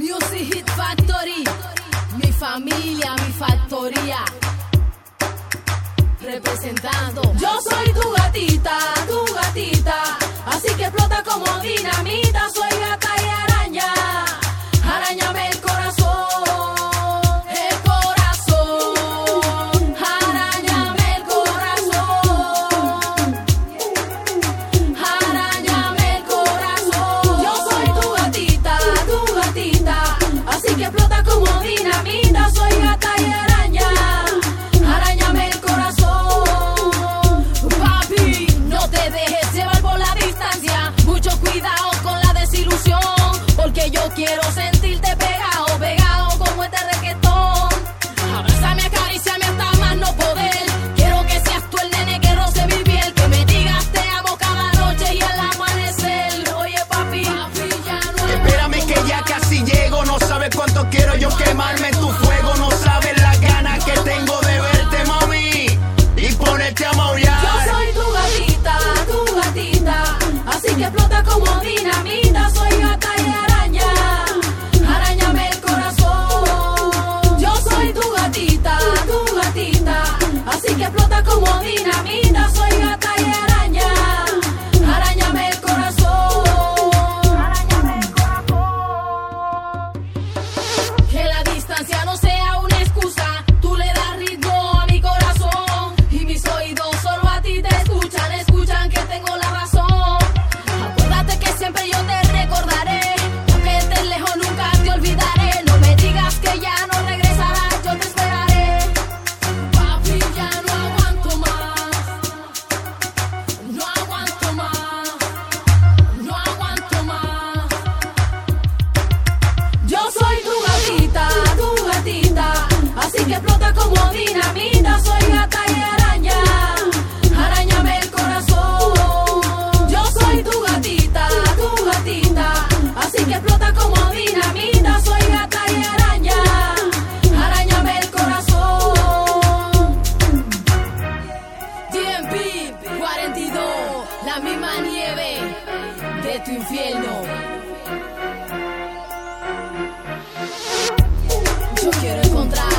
Music Hit Factory, mi familia, mi factoría, representando. Yo soy tu gatita, así que explota como dinamita. Soy gata y araña, arañame el corazón, el corazón, arañame el corazón, arañame el corazón. Yo soy tu gatita, así que explota como dinamita. Soy gata y araña, arañame el corazón. Papi, no te dejes llevar por la distancia. Mucho cuidado con la desilusión, porque yo quiero sentirte pegado, pegado como este reggaetón. Abrázame, acaríciame hasta más no poder. Quiero que seas tú el nene que roce mi piel, que me digas te amo cada noche y al amanecer. Oye papi, ya no. Espérame que ya casi llego. No sabes cuánto quiero yo quemarme en tu fuego. No sabes las ganas que tengo de verte, mami, y ponerte a maullar. Yo soy tu gatita, así que explota como dinamita. Soy gata y araña, arañame el corazón. Yo soy tu gatita, así que explota como dinamita. Soy gata y araña, arañame el corazón, arañame el corazón. Que la distancia no sea una excusa, tú le das ritmo a mi corazón y mis oídos solo a ti te escuchan, escuchan que tengo la razón. Acuérdate que siempre yo te recordaré, aunque estés lejos nunca te olvidaré. No me digas que ya no regresarás, yo te esperaré. Papi, ya no aguanto más, no aguanto más, no aguanto más. Yo soy tu gatita, así que explota como dinamita. Soy gata y araña, arañame el corazón. Yo soy tu gatita, así que explota como dinamita. Soy gata y araña, arañame el corazón. DMP 42, la misma nieve de tu infierno. Yo quiero encontrar